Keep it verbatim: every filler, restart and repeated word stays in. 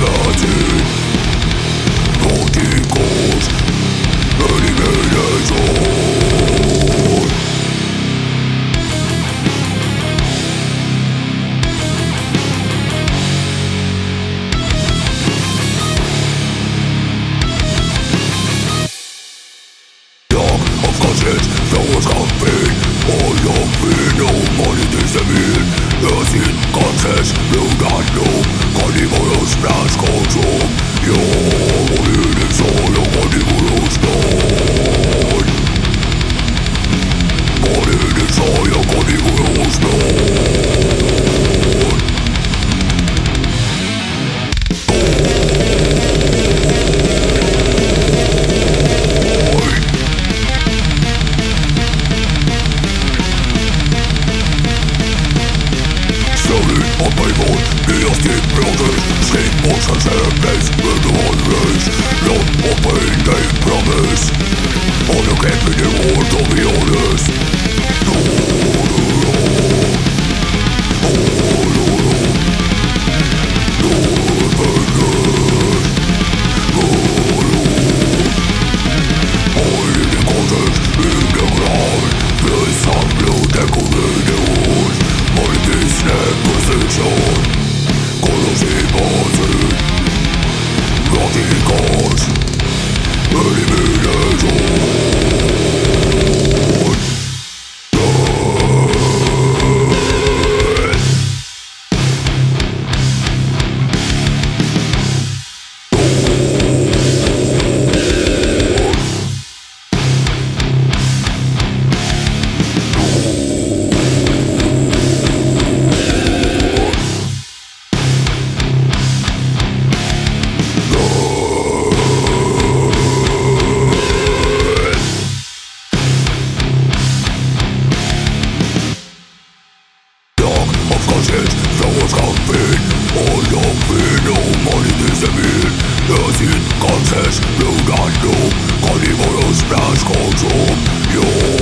Conscious, you not know. Carnivorous splash control. You're in the soul of carnivorous blood. Born in the soul of carnivorous blood. On my phone, near steep brothers, skateboards and champagnes with the one race. Not open, they promise. On the camp in the war, to be honest. No, no, no. Oh, no, no. No, goodness. No, no. All in the corners, in the ground. There's some blue decorated wood. Politisne position, kolossi basen, radikalt, elimination. Conscious, you not know. Carnivorous splash control. You